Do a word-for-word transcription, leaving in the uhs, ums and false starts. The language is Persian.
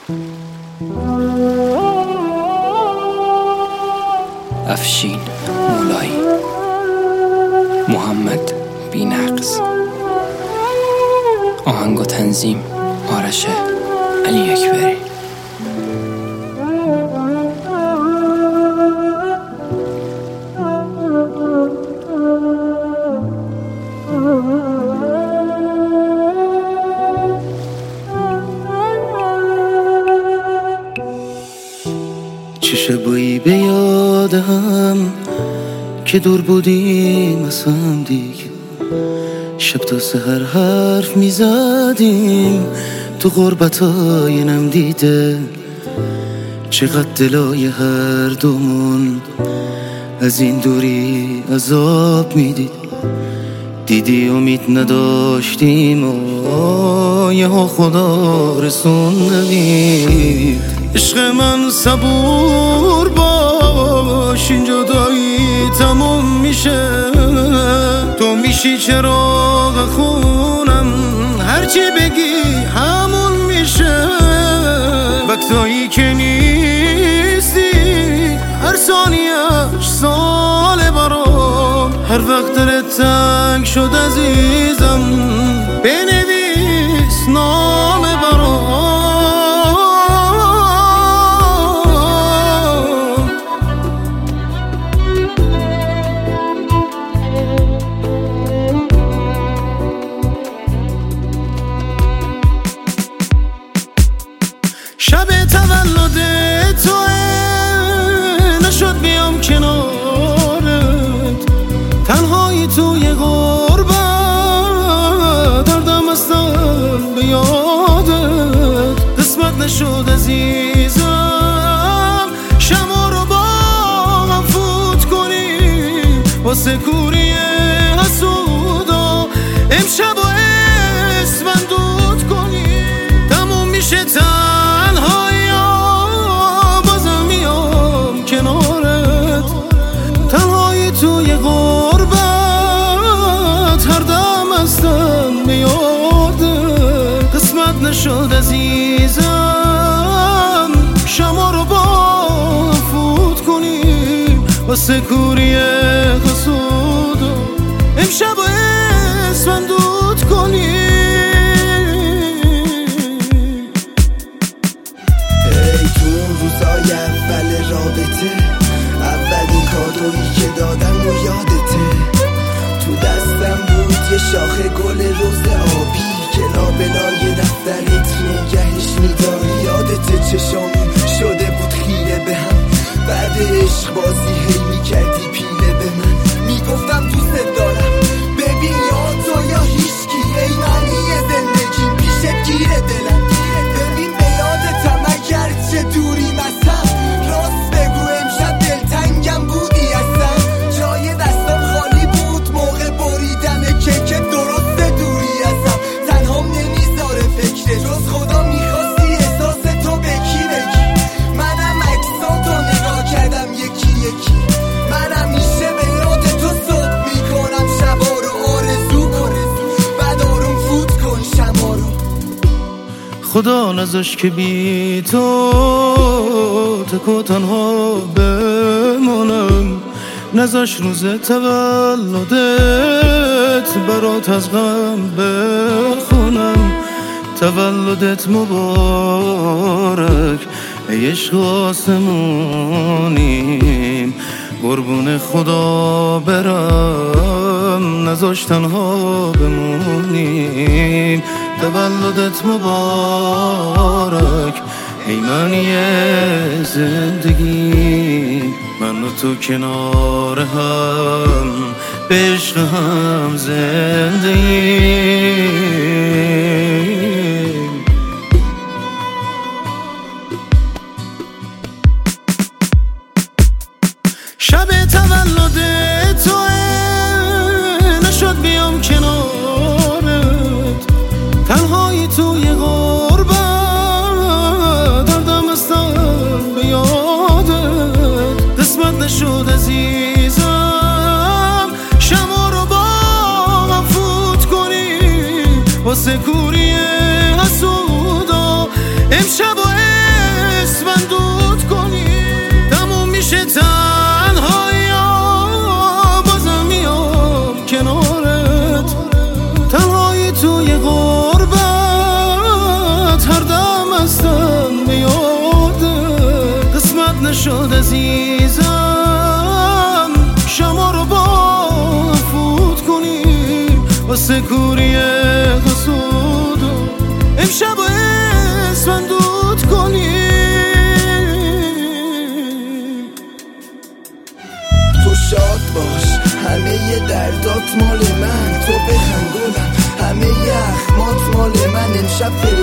افشین مولایی، محمد بی‌نقص. آهنگ و تنظیم آرش علی اکبری. چه شبایی به یادم که دور بودیم از هم دیگه، شب تا سحر حرف میزدیم تو غربتای نم دیده. چقدر دلای هر دومون از این دوری عذاب میدید. دیدی امید نداشتیم و یه ها خدا رسوندید. عشق من صبور باش، این جدایی تموم میشه. تو میشی چراغ خونم، هرچی بگی همون میشه. وقتایی که نیستی هر ثانیه‌اش ساله برام. هر وقت دلت تنگ شد عزیزم، بنویس نامه برام. شب تولد توه، نشد بیام کنارت. تنهایی توی غربت، دردم هستم به یادت. قسمت نشد عزیزم، شما رو با هم فوت کنیم واسه کوری حسودا. امشب و اسفند دود کنیم، تموم میشه تنهایی ها، بازم میام کنارت. تنهایی توی غربت، هر دم هستم میادت. قسمت نشد عزیزم، شما رو با فوت کنیم واسه کوری حسودا. امشب و اسفند دود کنیم. روزای اول رابطه، اولین کادویی که دادم و یادته. تو دستم بود یه شاخه گل رز آبی که لابلای دفترت نگهش میداری. یادته چشامون شده بود خیره به هم، بعد عشق بازی هی میکردی پیله به من. میگفتم دوست دارم، ببین یا تو یا هیچکی. ای معنی زندگیم پیشت گیره دلم. ببین به یادتم اگر چه دوریم از هم. راست بگو امشب دلتنگم بودی اصلا. جای دستم خالی بود موقع بریدن کیک. درست دوری ازم تنهام نمیذاره فکره، جز خدا میخواستی احساس تو به کی بگی. منم عکساتو نگاه کردم یکی یکی. من همیشه به یاد تو صبح میکنم شبا رو. آرزو کن بعد آروم فوت کن شما رو. خدا نذاش که بی تو تکو تنها بمونم. نذاش روز تولدت برات از غم بخونم. تولدت مبارک ای عشق آسمونیم. قربون خدا برم، نذاش تنها بمونیم. تولدت مبارک ای معنی زندگی. من و تو کنار هم، به عشق هم زندگی. شب تولد توه، نشد بیام کنارت. تنهایی توی غربت، دردم هستم به یادت. قسمت نشد عزیزم، شما رو با هم فوت کنیم واسه کوری حسودا. امشب و عزیزم شما رو با فوت کنی واسه کوری حسود امشب و اسفندود کنی. تو شاد باش همه ی دردات مال من، تو بخند گلم همه ی اخمات مال من. امشب